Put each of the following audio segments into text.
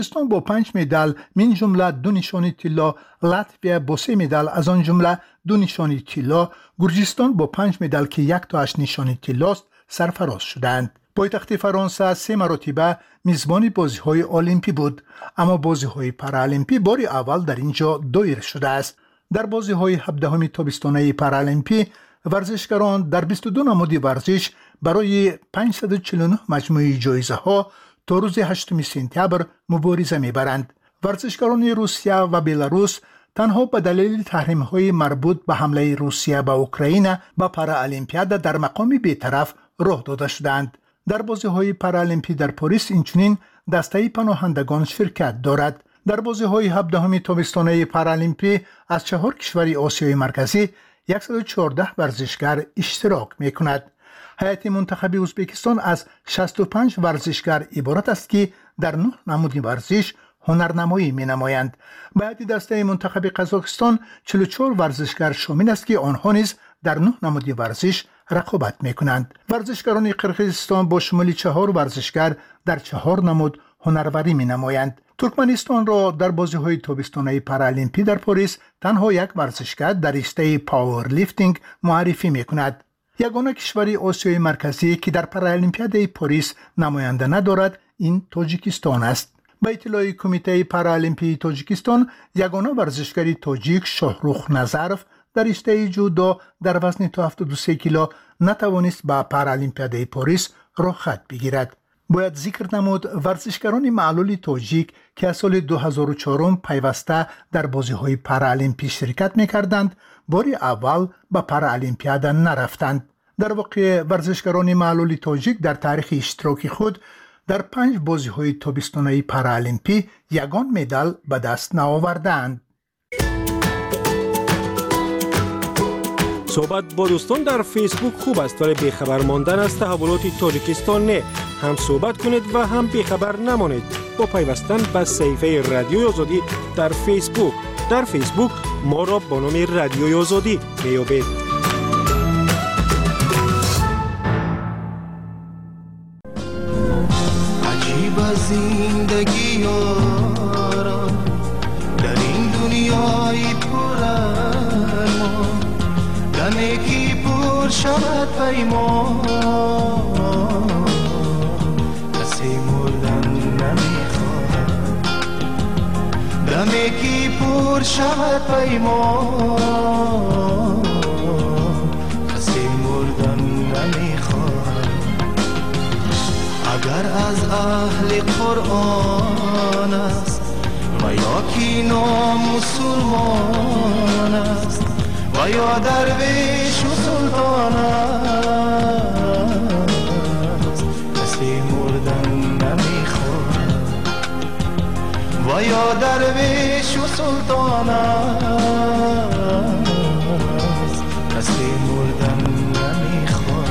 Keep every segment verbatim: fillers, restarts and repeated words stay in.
افغانستان با پنج مدال من جمله دو نشانی طلا، لاتویا با سه مدال از آن جمله دو نشانی طلا، گرجستان با پنج مدال که یک تاش نشانی طلاست سرفراز شدند. پایتخت فرانسه سه مرتبه میزبان بازی‌های المپی بود، اما بازی‌های پارالمپی بار اول در اینجا دایر شده است. در بازی‌های هفدهم تابستانه پارالمپی ورزشکاران در بیست و دو نماد ورزش برای پانصد و چهل و نه مجموعه جایزه‌ها تا روز هشتم سپتامبر مبارزه می‌برند. ورزشکاران روسیه و بلاروس تنها به دلیل تحریم‌های مربوط به حمله روسیه به اوکراین به پارالمپیاد در مقام بی‌طرف راه داده شدند. در بازی‌های پارالمپی در پاریس اینچنین دسته پناهندگان شرکت دارد. در بازی‌های هفدهم تابستانه پارالمپی از چهار کشور آسیای مرکزی صد و چهارده ورزشکار اشتراک می‌کند. هیئت منتخب ازبکستان از شصت و پنج ورزشکار عبارت است که در نه نمود ورزش هنرنمایی می‌نمایند. به هیئت دسته منتخب قزاقستان چهل و چهار ورزشکار شامل است که آنها نیز در نه نمود ورزش رقابت می‌کنند. ورزشکاران قرقیزستان با شمول چهار ورزشکار در چهار نمود هنرورزی می‌نمایند. ترکمنستان را در بازی‌های تابستانه پارالمپی در پاریس تنها یک ورزشکار در رشته پاور لیفتینگ معرفی می‌کند. یگانه کشور آسیای مرکزی که در پارالمپیاد پاریس نماینده ندارد این تاجیکستان است. به اطلاع کمیته پارالمپی تاجیکستان یگانه ورزشکار تاجیک شاهرخ نظرف در رشته جودو در وزن تا هفتاد و سه کیلو نتوانست به پارالمپیاد پاریس رخصت بگیرد. باید ذکر نمود ورزشکاران معلول تاجیک که از سال دو هزار و چهار پیوسته در بازی‌های پارالمپی شرکت می‌کردند، بار اول به پارالمپیاد نرفتند. در واقع ورزشکاران معلول تاجیک در تاریخ اشتراک خود در پنج بازی‌های تابستانه پارالمپی یگان مدال به دست نآوردند. صحبت با دوستان در فیسبوک خوب است، ولی بیخبر ماندن از تحولات تاجیکستان نه. هم صحبت کنید و هم بیخبر نمانید با پیوستن به صفحه رادیوی آزادی در فیسبوک. در فیسبوک ما را با نام رادیوی آزادی میابید. عجیب زندگی یارا در این دنیای پر ارمان، دمی که پر شود پیمان، کسی مردن نمیخواد. دمی که پر شود پیمان، کسی مردن نمیخواد. اگر از اهل قرآن است و یا که نامسلمان است و یا درویش و سلطان است، کسی مردن نمیخواد. و یا درویش و سلطان است، کسی مردن نمیخواد.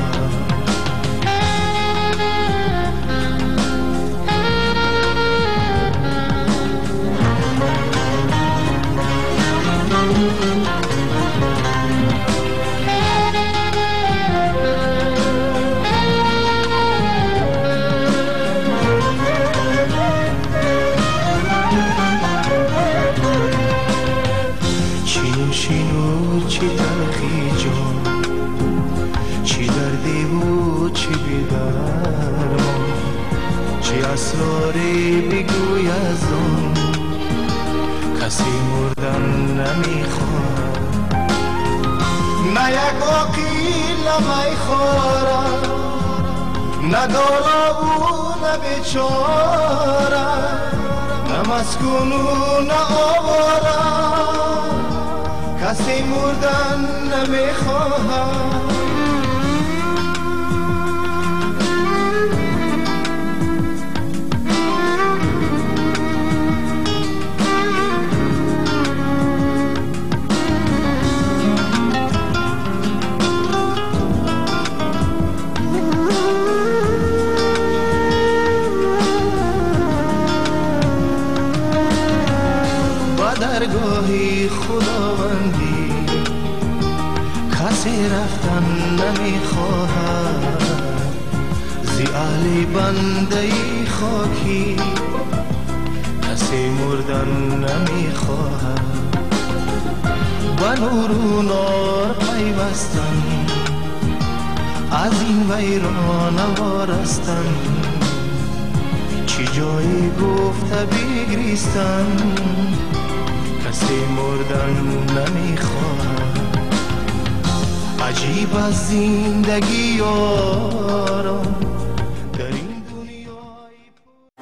شینو چی تلخی جان، چی دردی و چی بیدرمان، چی اسراری بگوی از آن، کسی مردن نمیخواد. نه یک عقیل نمیخورد، نه دالا و نه بیچاره، نه مسکون و نه آواره، کسی مردن نمیخواهد. با درگاهی خداوندی کسی رفتن نمیخواهد، زی اهل بنده خاکی کسی مردن نمیخواهد و نور و نار پیوستن از این ویران وارستن چی جایی گفته بگریستن کسی مردن نمیخواهد عجیب از زندگی یارم در این دنیای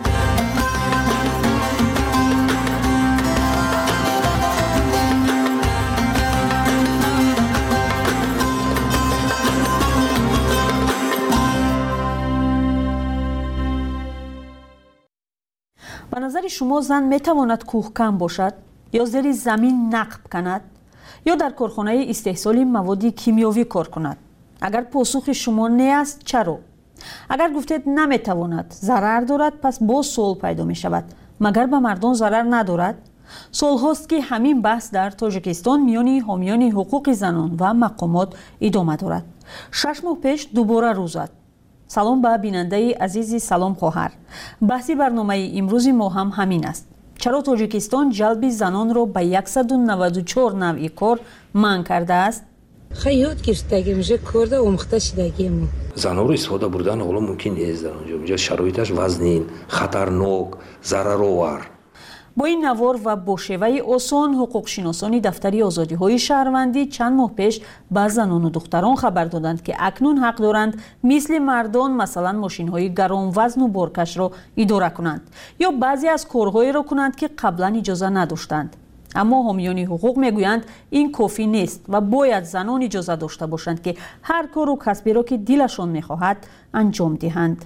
به نظر شما زن میتواند کوهکن باشد یا زیر زمین نقب کند یا در کارخانه استحصال مواد کیمیایی کار کند؟ اگر پاسخ شما نه است چرا؟ اگر گفتید نمیتواند، ضرر دارد، پس باز سوال پیدا می شود مگر به مردان ضرر ندارد؟ سال هاست که همین بحث در تاجیکستان میان حامیان حقوق زنان و مقامات ادامه دارد. شش ماه پیش دوباره روز زد. سلام به بیننده عزیزی، سلام خواهر. بحثی برنامه امروز ما هم همین است. چرا تاجیکستان جلب زنان را به صد و نود و چهار نوع کار منع کرده است؟ خیلی یاد گرفتگی میشه کرده اومخته شدگی ما. زنها رو استفاده بردن حالا ممکن نیست در اونجا. اونجا شرایطش وزنین، خطرناک، ضررآور. با این نوار و با شیوه آسان حقوق شناسان دفتری آزادی های شهروندی چند ماه پیش به زنان و دختران خبر دادند که اکنون حق دارند مثل مردان مثلا ماشین های گران وزن و بارکش را اداره کنند یا بعضی از کارهایی را کنند که قبلا اجازه نداشتند. اما حامیان حقوق میگویند این کافی نیست و باید زنان اجازه داشته باشند که هر کار و کسبی را که دلشان میخواهد انجام دهند.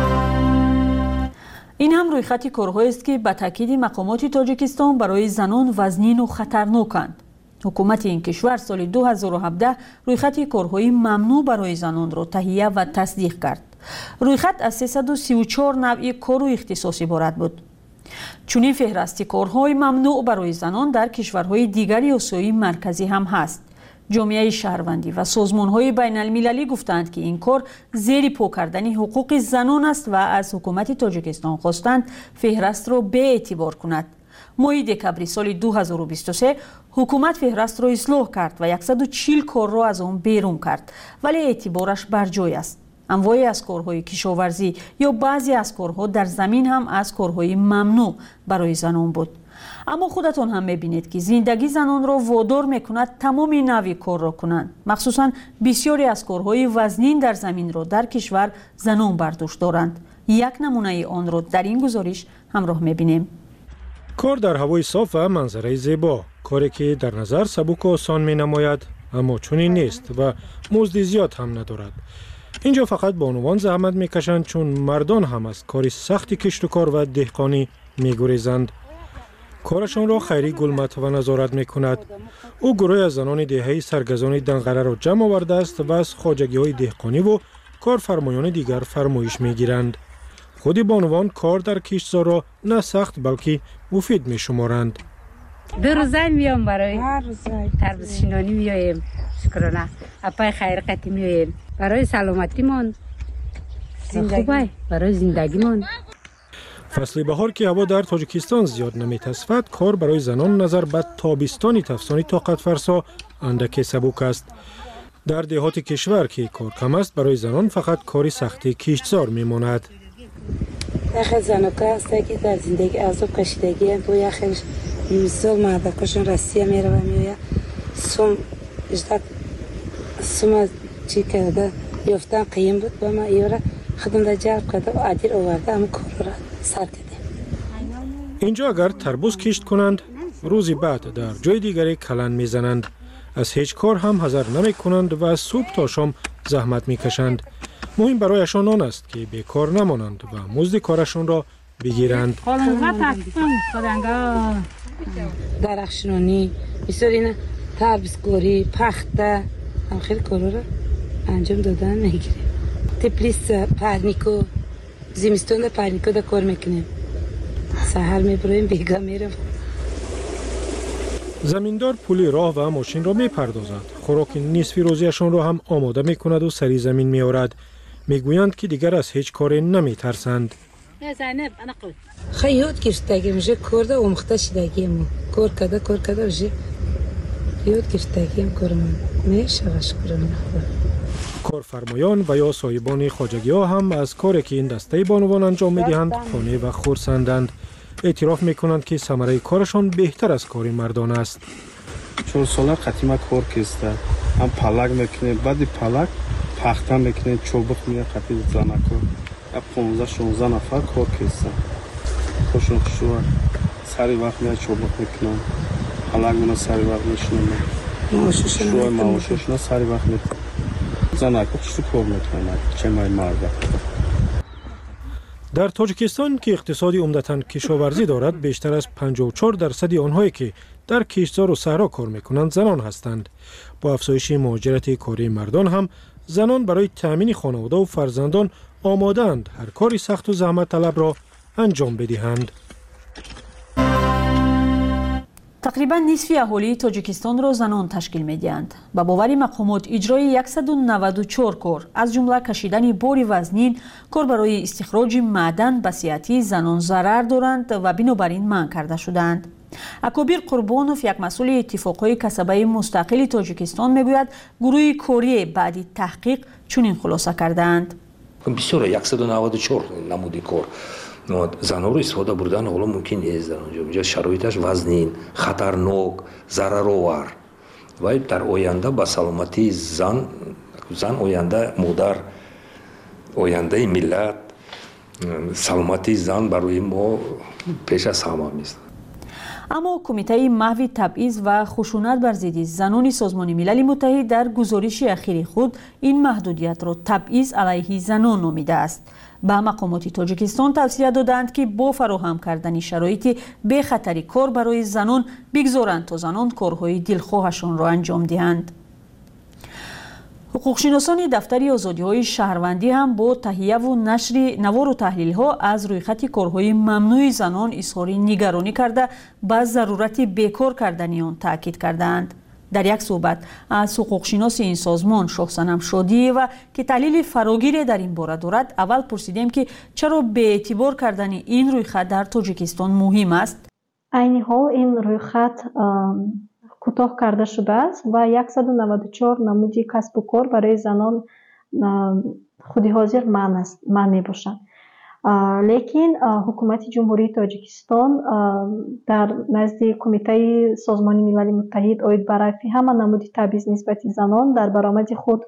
این هم روی خط کارهایی است که به تاکید مقامات تاجیکستان برای زنان وزنین و خطرناکند. حکومت این کشور سال دو هزار و هفده روی خط کارهای ممنوع برای زنان را تهیه و تصدیق کرد. روی خط از سیصد و سی و چهار نوع کار و اختصاص عبارت بود. چنین فهرست کارهای ممنوع برای زنان در کشورهای دیگری آسیای مرکزی هم هست. جامعه شهروندی و سازمان‌های بین المللی گفتند که این کار زیر پا کردن حقوق زنان است و از حکومت تاجیکستان خواستند فهرست را به اعتبار کند. ماه دکبر سال دو هزار و بیست و سه حکومت فهرست را اصلاح کرد و صد و چهل کار را از آن بیرون کرد، ولی اعتبارش بر جای است. انواعی از کارهای کشاورزی یا بعضی از کارها در زمین هم از کارهای ممنوع برای زنان بود. اما خودتون هم میبینید که زندگی زنان را وادار میکند تمام نوع کار را کنند. مخصوصا بسیاری از کارهای وزنین در زمین را در کشور زنان برداشت دارند. یک نمونه آن را در این گزارش همراه میبینیم. کار در هوای صاف و منظره زیبا، کاری که در نظر سبک و آسان می نماید اما چنین نیست و مزد زیاد هم ندارد. اینجا فقط به عنوان زحمت میکشند چون مردان هم از کاری سخت کشت و کار و دهقانی میگریزند. کارشان را خیری گلمت و نظارت می کند. او گروه از زنان دهه‌ای سرگزان دنقره را جمع آورده است و از خواجگی های دهقانی و کارفرمایان دیگر فرمایش می گیرند. خود بانوان کار در کشتزار را نه سخت بلکه مفید می شمارند. دو روزه میام برای تربیت شینانی میایم. شکرانه. اپای خیر قتی میایم. برای سلامتی من خوبه، برای زندگی من. فصل بهار که هوا در تاجیکستان زیاد نمی‌تصفد، کار برای زنان نظر به تابستانی تفسانی طاقت فرسا اندکی سبک است. در دهات کشور که کار کم است، برای زنان فقط کاری سختی کشتزار میماند. یخ زنکا است که در زندگی عذاب کشیدگی با یخش میسال مردکشون رسیه میره و میویا سوم اجداد سوم چی کرده یافتن قیم بود با ما ایورا خودم در جلب کرده و عدیر آورده اما کار را سر کردیم. اینجا اگر تربوز کشت کنند روزی بعد در جای دیگری کلن میزنند. از هیچ کار هم حذر نمی کنند و از صبح تا شام زحمت میکشند. مهم برایشان آن است که بیکار نمانند و مزد کارشان را بگیرند. درخشنانی بسیاری تربیزگاری پخته هم خیلی کارا را انجام دادن میگیریم. تپلیس پرنیکو زمستون در پرنیکو در کار میکنیم. سحر میبریم بیگا میرم. زمیندار پول راه و ماشین را میپردازد. خوراک نصف روزیشان را هم آماده میکند و سری زمین میآورد. میگویند که دیگر از هیچ کاری نمیترسند. زینب انا قول خیلی یاد گرفتگی میشه کرده اومخته شدگی مو کار کده کار کده میشه یاد گرفتگی کارم میشه باش کارم کارفرمایان و یا صاحبان خواجگی ها هم از کاری که این دسته بانوان انجام میدهند خانه و خرسندند. اعتراف میکنند که ثمره کارشان بهتر از کار مردان است. چهار ساله قدیما کار کسته هم پلک میکنه بعد پلک پخته میکنه چوبک میه قطعی زنکو پانزده شانزده نفر کار کسته خوشون خوشو سری وقت میه چوبک میکنن پلک منو سری وقت میشنم شوی معاششون سری وقت میکنن زنکو خوشو کار میکنن چه مای مرده. در تاجیکستان که اقتصادی عمدتاً کشاورزی دارد، بیشتر از پنجاه و چهار درصد آنهایی که در کشتزار و صحرا کار میکنند زنان هستند. با افزایش مهاجرت کاری مردان هم زنان برای تأمین خانواده و فرزندان آماده‌اند هر کاری سخت و زحمت طلب را انجام بدهند. تقریبا نصف اهالی تاجیکستان را زنان تشکیل می‌دهند. با باور مقامات اجرای صد و نود و چهار کار از جمله کشیدن بار وزنین، کار برای استخراج معدن به صحتی زنان ضرر دارند و بنابراین منع کرده شدند. اکابر قربانوف یک مسئول اتفاقهای کسبه مستقل تاجیکستان میگوید گروه کاری بعد تحقیق چنین خلاصه کردند. بسیار صد و نود و چهار نمودی کار زنها رو استفاده بردن حالا ممکن نیست در اونجا. اینجا شرایطش وزنین، خطرناک، ضررآور و در آینده با سلامتی زن زن آینده مادر آینده ملت سلامتی زن برای ما پیش از همه است. اما کمیته محو تبعیض و خشونت بر ضد زنان سازمان ملل متحد در گزارش اخیر خود این محدودیت را تبعیض علیه زنان نامیده است. به مقامات تاجیکستان توصیه دادند که با فراهم کردن شرایط بی خطری کار برای زنان بگذارند تا زنان کارهای دلخواهشان را انجام دهند. حقوقشناسان دفتر آزادی‌های شهروندی هم با تهیه و نشر نوار و تحلیل‌ها از رویخط کارهای ممنوع زنان اظهار نگرانی کرده به ضرورت بیکار کردن آن تاکید کردند. در یک صحبت از حقوقشناس این سازمان شاهصنم شادی و که تحلیل فراگیری در این باره دارد اول پرسیدیم که چرا به اعتبار کردن این رویخط در تاجیکستان مهم است. عین حال این رویخط کوتاه کرده شده است و صد و نود و چهار نمودی کسب و کار برای زنان خودی حاضر منع است منع میباشند. لیکن حکومت جمهوری تاجیکستان در نزد کمیته سازمان ملل متحد اوید برای همه نمودی تبعیض نسبت زنان در برآمد خود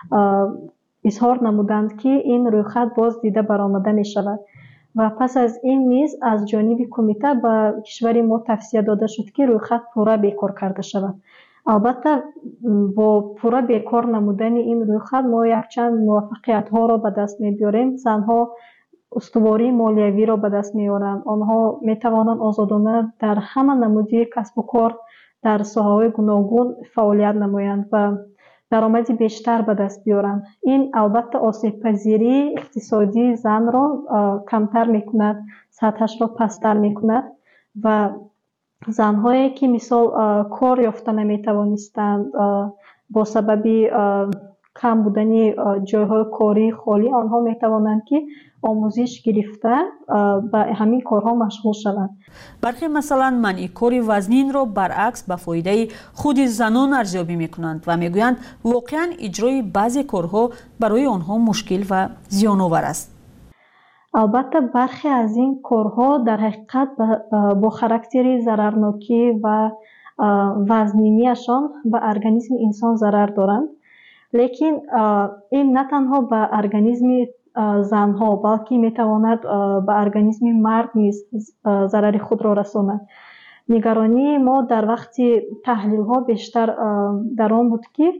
اظهار نمودند که این رویخط باز دیده برآمده می شود و پس از این نیز از جانب کمیته به کشور ما توصیه داده شد که رویخط پورا بیکار کرده شود. البته با پورا بیکار نمودن این رویخط ما یک چند موفقیت ها را به دست می بیاریم. زنها استواری مالیوی را به دست می‌آورند. آنها می‌توانند آزادانه در همه نمودی کسب و کار در ساحه‌های گوناگون فعالیت نمایند و درآمد بیشتر به دست بیارند. این البته آسیب پذیری اقتصادی زن را کمتر می‌کند، سطحش را پستر می‌کند و زن‌هایی که مثال کار یافته نمی‌توانستند با سبب کم بودن جای‌های کاری خالی آنها می‌توانند که آموزش گرفته به همین کارها مشغول شوند. برخی مثلا منع کار وزنین را برعکس به فایده خود زنان ارزیابی میکنند و میگویند واقعا اجرای بعضی کارها برای آنها مشکل و زیان آور است. البته برخی از این کارها در حقیقت با خاراکتر ضررناکی و وزنینیشان به ارگانیسم انسان ضرر دارند. لیکن این نه تنها به ارگانیسم زنها بلکه میتواند به ارگانیسم مرد نیز ضرر خود را رساند. نگرانی ما در وقت تحلیل ها بیشتر در آن بود که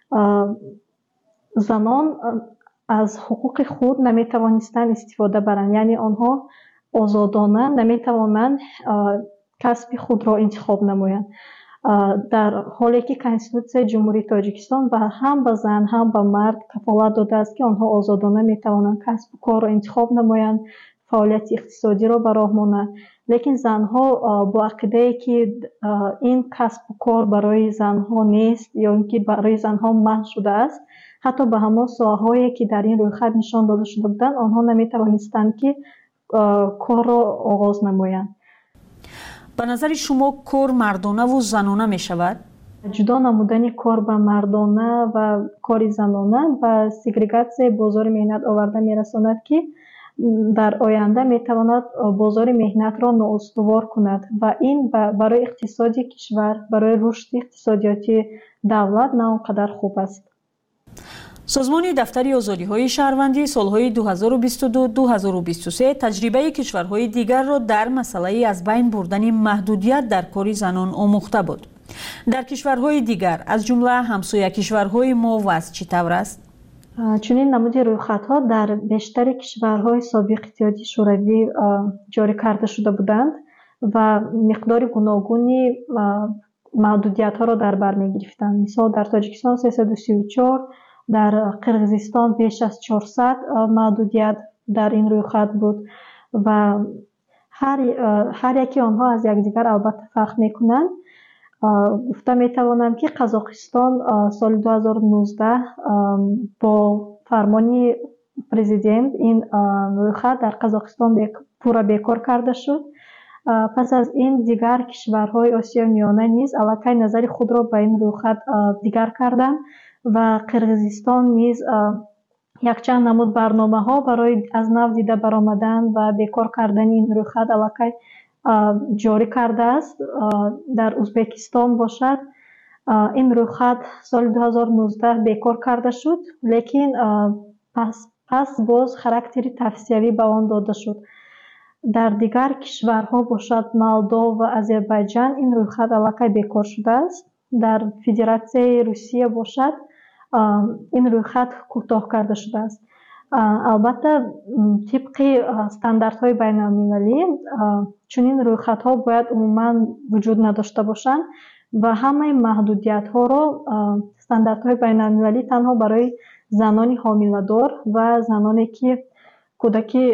زنان از حقوق خود نمیتوانستند استفاده برند، یعنی آنها آزادانه نمیتوانند کسب خود را انتخاب نمایند، در حالی که کنستیتوسیون جمهوری تاجیکستان و هم به زن هم به مرد کفالت داده است که آنها آزادانه میتوانند کسب و کار را انتخاب نمایند، فعالیت اقتصادی را به راه مانند. لیکن زنها با عقیده که این کسب و کار برای زنها نیست یا اینکه برای زنها منع شده است، حتی به همان ساحه‌هایی که در این رویخط نشان داده شده بودند آنها نمیتوانستند که کار را آغاز نمایند. به نظر شما کار مردانه و زنانه می شود؟ جدا نمودن کار به مردانه و کار زنانه و سگریگاسیای بازار مهنت آورده می رساند که در آینده می تواند بازار مهنت را نااستوار کند و این برای اقتصادی کشور، برای رشد اقتصادیاتی دولت نه آنقدر خوب است. سازمان دفتر آزادی‌های شهروندی سالهای دو هزار و بیست و دو تا دو هزار و بیست و سه تجربه کشورهای دیگر را در مسئله از بین بردن محدودیت در کار زنان آموخته بود. در کشورهای دیگر از جمله همسایه کشورهای ما وضع چطور است؟ چنین نمود رویخطها در بیشتر کشورهای سابق اتحادیه شوروی جاری کرده شده بودند و مقدار گوناگونی محدودیت‌ها را در بر می‌گرفتند. مثلا در تاجیکستان سیصد و سی و چهار، در قرقیزستان بیش از چهارصد محدودیت در این رویخط بود و هر هر یکی آنها از یکدیگر البته فرق می‌کنند. گفته می‌توانم که قزاقستان سال دو هزار و نوزده با فرمان پرزیدنت این رویخط در قزاقستان پورا بیکار کرده شد. پس از این دیگر کشورهای آسیای میانه نیز علاقه نظر خود را به این رویخط دیگر کردند و قرقیزستان نیز یک چند نمود برنامه ها برای از نو دیده برآمدن و بیکار کردن این رویخط علاقه جاری کرده است. در ازبکستان باشد این رویخط سال دو هزار و نوزده بیکار کرده شد، لیکن پس پس باز خاراکتری توسعه‌ای به آن داده شد. در دیگر کشورها باشد مولدو و آذربایجان این رویخط علاقه بیکار شده است. در فدراسیای روسیه باشد این رویخط کوتاه کرده شده است. البته طبق استانداردهای بین المللی چنین رویخطها باید عموما وجود نداشته باشند و همه محدودیت ها را استانداردهای بین المللی تنها برای زنان حامله‌دار و زنانی که کودکی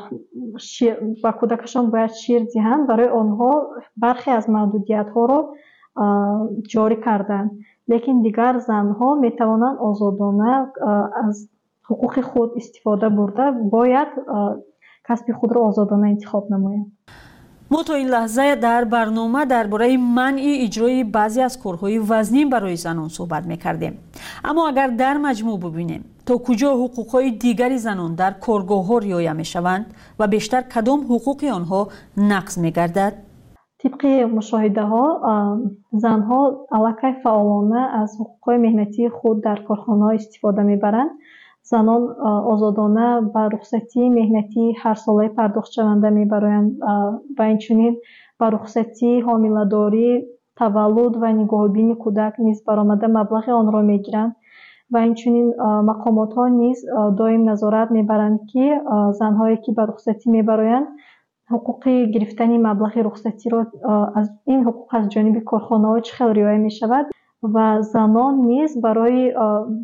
و کودکشان باید شیر دهند برای آنها برخی از محدودیت ها را جاری کردند، لیکن دیگر زنها می توانند آزادانه از حقوق خود استفاده برده باید کسب خود را آزادانه انتخاب نمایند. ما تا این لحظه در برنامه درباره منع اجرای بعضی از کارهای وزنی برای زنان صحبت می‌کردیم. اما اگر در مجموع ببینیم تا کجا حقوق‌های دیگری زنان در کارگاه‌ها رعایت می‌شوند و بیشتر کدام حقوق آنها نقض می‌گردد؟ طبق مشاهده‌ها زنها علاقه فعالانه از حقوق‌های مهنتی خود در کارخانه‌ها استفاده می‌برند. زنان آزادانه به رخصتی مهنتی هر ساله پرداخت شونده می‌برند و اینچنین به رخصتی حامله‌داری، تولد و نگاهبینی کودک نیز برآمده مبلغ آن را می‌گیرند و اینچنین مقامات‌ها نیز دائم نظارت می‌برند که زن‌هایی که به رخصتی می‌برند حقوق گرفتن مبلغ رخصتی را از این حقوق از جانب کارخانه‌ها چه خیلی رعایت می‌شود و زنان نیز برای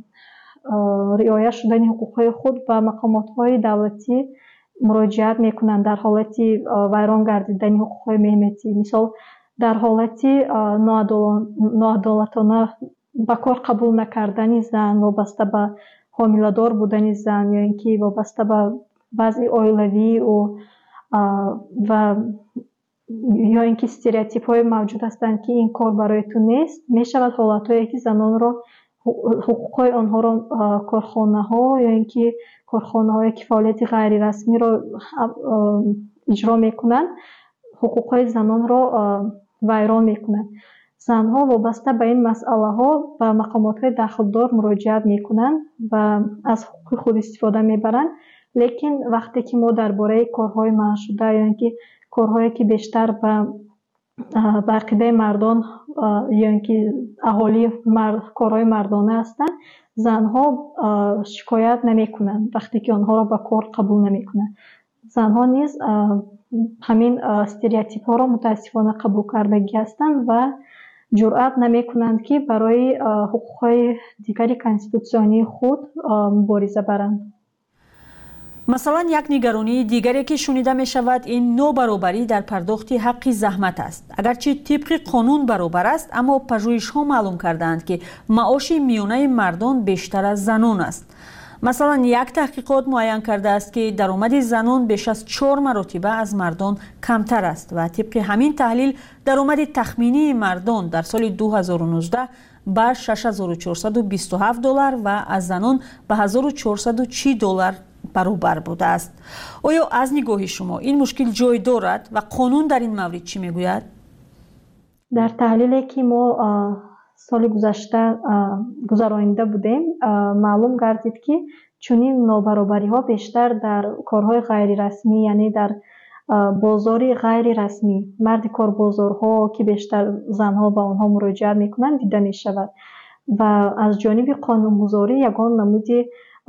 رعایت شدن حقوق‌های خود به مقامات‌های دولتی مراجعت می‌کنند در حالت ویران گردیدن حقوق‌های مهنتی. مثال در حالت ناعدالتانه به کار قبول نکردن زن وابسته به حامله‌دار بودن زن یا اینکه وابسته به وضع عائلوی و و یا اینکه استریوتیپ‌های موجود هستند که این کار برای تو نیست، می‌شود حالت‌هایی که زنان را حقوق‌های آنها را کارخانه‌ها یا اینکه کارخانه‌های که فعالیت غیر رسمی را اجرا می‌کنند حقوق‌های زنان را ویران می‌کنند. زنها وابسته به این مسئله‌ها به مقامات‌های دخلدار مراجعت می‌کنند و از حقوق خود استفاده می‌برند، لیکن وقتی که ما درباره کارهای منع شده یا اینکه کارهایی که بیشتر به به عقیده مردان یا اینکه اهالی مرد، کارهای مردانه هستند، زنها شکایت نمی‌کنند وقتی که آنها را به کار قبول نمی‌کنند. زنها نیز همین استریوتیپ‌ها را متاسفانه قبول کردگی هستند و جرأت نمی‌کنند که برای حقوق‌های دیگری کانستیتوسیونی خود مبارزه برند. مثلا یک نگرانی دیگری که شنیده می شود این نابرابری در پرداخت حق زحمت است. اگرچه طبق قانون برابر است، اما پژوهش‌ها معلوم کردند که معاش میانه مردان بیشتر از زنان است. مثلا یک تحقیقات معین کرده است که درآمد زنان بیش از چهار مرتبه از مردان کمتر است و طبق همین تحلیل درآمد تخمینی مردان در سال دو هزار و نوزده به شش هزار و چهارصد و بیست و هفت دلار و از زنان به هزار و چهارصد و چهل دلار برابر بوده است. آیا از نگاه شما این مشکل جای دارد و قانون در این مورد چی میگوید؟ در تحلیلی که ما سال گذشته گذرانیده بودیم معلوم گردید که چنین نابرابری ها بیشتر در کارهای غیر رسمی، یعنی در بازاری غیر رسمی، مرد کار بازارها که بیشتر زنها به آنها مراجعه میکنند دیده می شود و از جانب قانونگذاری یگان نمودی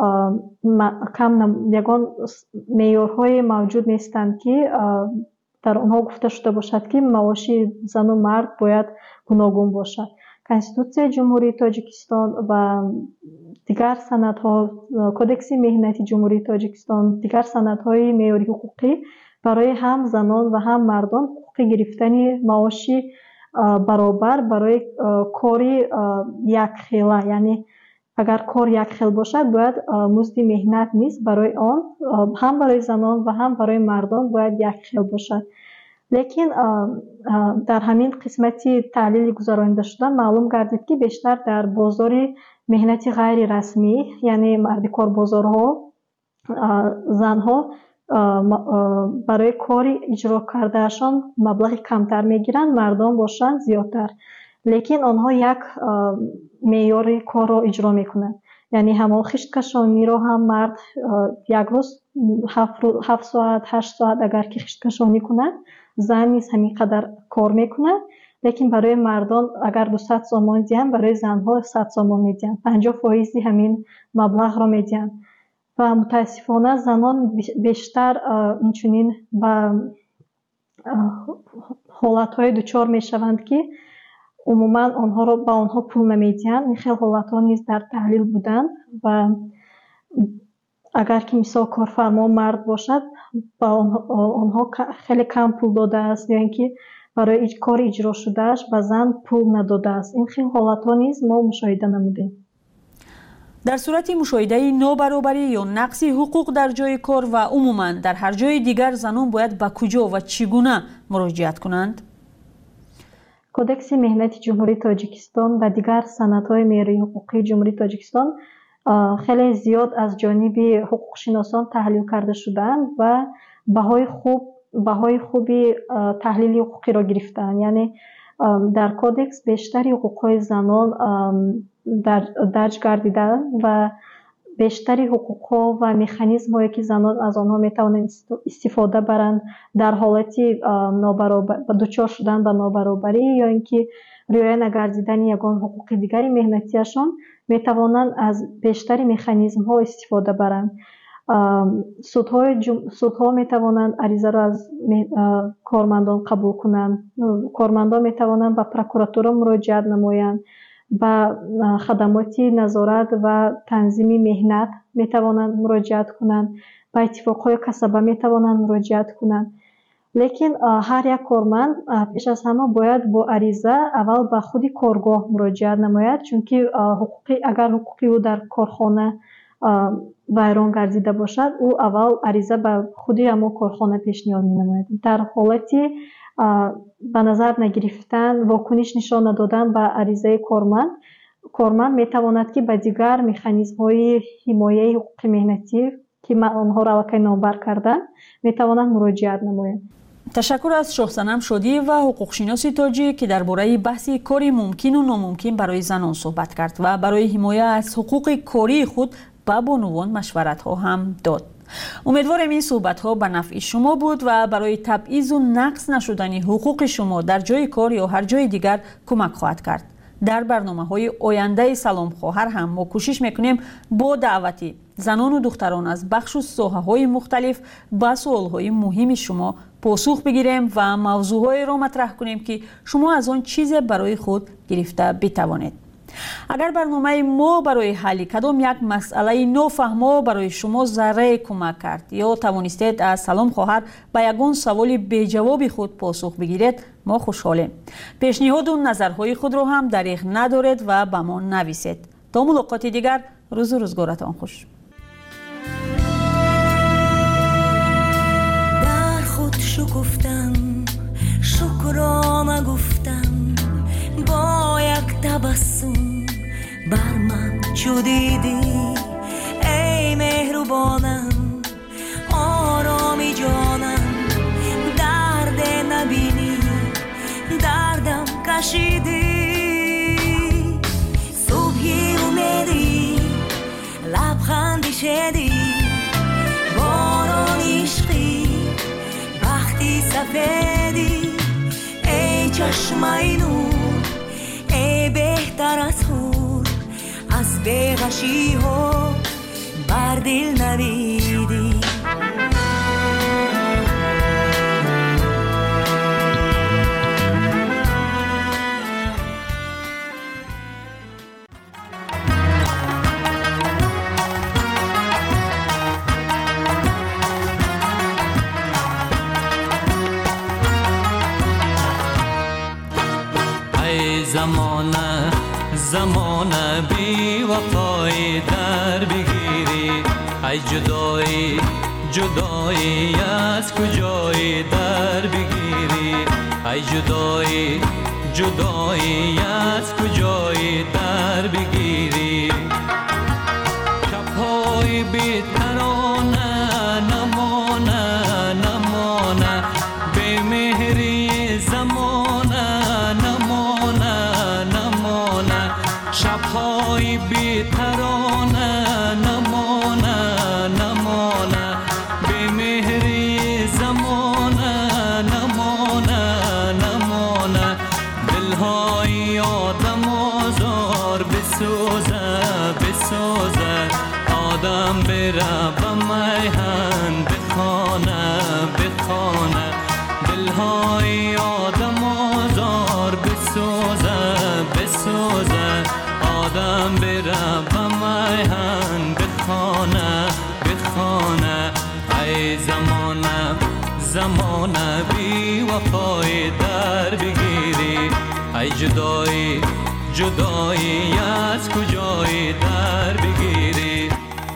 کم یگان معیارهای موجود نیستند که در آنها گفته شده باشد که معاش زن و مرد باید گوناگون باشد. کنستیتوسیای جمهوری تاجیکستان و دیگر سندها، کدکس مهنتی جمهوری تاجیکستان، دیگر سندهای معیاری حقوقی برای هم زنان و هم مردان حقوق گرفتن معاش برابر برای کاری یک خیله، یعنی اگر کار یک خیل باشد باید مزد مهنت نیست برای آن هم برای زنان و هم برای مردان باید یک خیل باشد. لیکن در همین قسمتی تحلیل گذرانیده شده معلوم گردید که بیشتر در بازار مهنتی غیر رسمی، یعنی مرد کار بازارها، زنها برای کاری اجرا کردهشان مبلغ کمتر میگیرند، مردان باشند زیادتر، لیکن آنها یک معیار کار را اجرا میکنند. یعنی همون خشت کشانی را هم مرد یک روز هفت ساعت هشت ساعت اگر که خشت کشانی کنند، زن نیز همین قدر کار میکنه، لیکن برای مردان اگر دویست سوم دیدن برای زنها صد سوم میدن، پنجاه فیصد همین مبلغ را میدن و متاسفانه زنان بیشتر اینچنین به حالتهای دچار میشوند که عموما آنها را به آنها پول نمیدن. این خیلی حالتها نیز در تحلیل بودن و اگر که مثال کارفرما مرد باشد با آنها خیلی کم پول داده است یا اینکه برای کار اجرا شدهش به زن پول نداده است. این خیلی حالتها نیز ما مشاهده نمودیم. در صورت مشاهده نابرابری یا نقص حقوق در جای کار و عموما در هر جای دیگر زنان باید به کجا و چگونه مراجعت کنند؟ کدکس مهنتی جمهوری تاجیکستان و دیگر سندهای معیاری حقوقی جمهوری تاجیکستان خیلی زیاد از جانب حقوق شناسان تحلیل کرده شدند و بهای خوب بهای خوبی تحلیل حقوقی را گرفتند. یعنی در کدکس بیشتری حقوقهای زنان در درج گردیده و بیشتری حقوقها و مکانیزم هایی که زنان از آنها میتوانند استفاده برند در حالتی نابرابر دچار شدن به نابرابری یا اینکه رعایت نگردیدن یگان حقوق دیگری مهنتیشان میتوانند از بیشتری مکانیزم ها استفاده برند. سودهای جم... سودها میتوانند عریضه را از کارمندان قبول کنند، کارمندان میتوانند به پروکراتور مراجعت نمایند، به خدمات نظارت و تنظیم مهنت میتوانند مراجعت کنند، به اتفاقهای کسبه میتوانند مراجعت کنند. لیکن هر یک کارمند پیش از همه باید با عریضه اول به خود کارگاه مراجعت نماید، چون که حقوقی اگر حقوقی او در کارخانه ویران گردیده باشد او اول عریضه به خودی همون کارخانه پیشنهاد می نماید. در حالتی به نظر نگرفتن واکنش نشان ندادن به عریضه کارمند کارمند می تواند که به دیگر مکانیزم های حمایه حقوق مهنتی که آنها را الکی نامبر کردن می توانند مراجعت نماید. تشکر از شاه صنم شادی و حقوق شناس تاجیک که درباره بحث کاری ممکن و ناممکن برای زنان صحبت کرد و برای حمایت از حقوق کاری خود به بانوان مشورت ها هم داد. امیدوارم این صحبت ها به نفع شما بود و برای تبعیض و نقص نشدن حقوق شما در جای کار یا هر جای دیگر کمک خواهد کرد. در برنامه های آینده سلام خواهر هم ما کوشش میکنیم با دعوتی زنان و دختران از بخش و ساحه های مختلف به سوال های مهم شما پاسخ بگیریم و موضوع های را مطرح کنیم که شما از آن چیز برای خود گرفته بتوانید. اگر برنامه ما برای حل کدام یک مسئله نافهمه برای شما ذره کمک کرد یا توانستید از سلام خواهر به یگان سوال بی جواب خود پاسخ بگیرید ما خوشحالیم. پیشنهاد و نظرهای خود را هم دریغ ندارید و به ما نویسید. تا ملاقات دیگر روز و روزگارتان خوش. گفتم شکرانه گفتم با یک تبسم بر من چو دیدی ای مهربانم آرامی جانم درد نبینی دردم کشیدی صبحی اومدی لبخندی شدی باران عشقی بختی سفیدی ای چشمای نور ای بهتر از خور از بیغشی ها بر دل نویدی زمانه زمانه بی وفای در بگیری ای جدایی جدایی از کجای در بگیری ای جدایی جدایی از کجای در بگیری شبهای بی ترانه نمانه نمانه بی مهری زمانه شبهای بی ترانه نمانه نمانه بی مهری زمانه نمانه نمانه دلهای آدم آزار بسوزه بسوزه آدم بره به میهن بخانه بخانه دلهای آدم آزار بسوزه بسوزه آدم بره به میهن بخانه بخانه ای زمانه زمانه بی وفای در بگیری ای جدایی جدایی از کجای در بگیری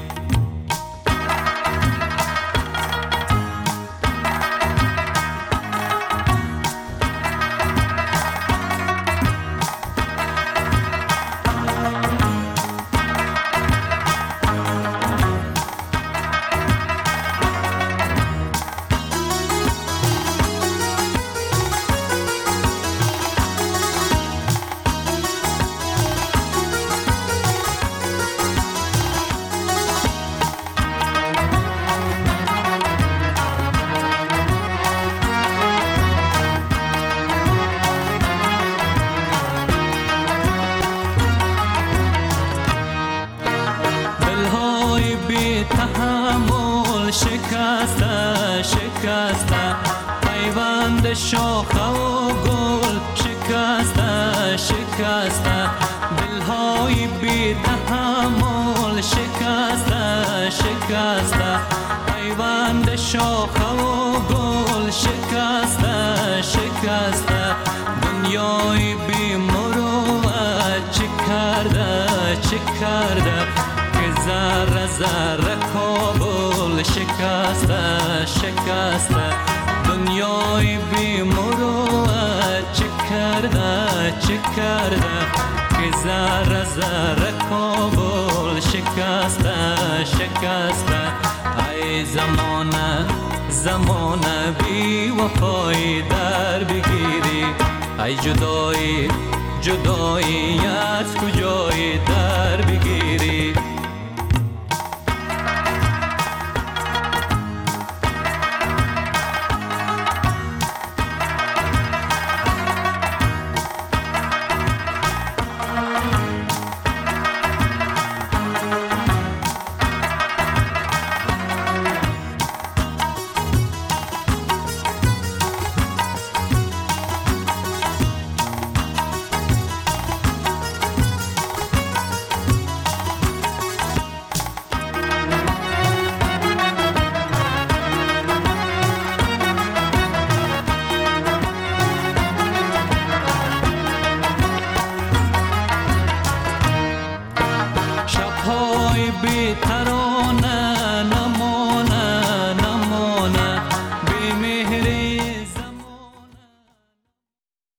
تحمل شکسته شکسته پیوند شاخه و گل شکسته شکسته دلهای بی تحمل شکسته شکسته پیوند شاخه و گل شکسته شکسته دنیای بی مروت چه کرده چه کرده ذره ذره کابل شکسته شکسته دنیای بی مروت چه کرده چه کرده که ذره ذره کابل شکسته شکسته ای زمانه زمانه بی وفای در بگیری ای جدایی جدایی از کجای در بگیری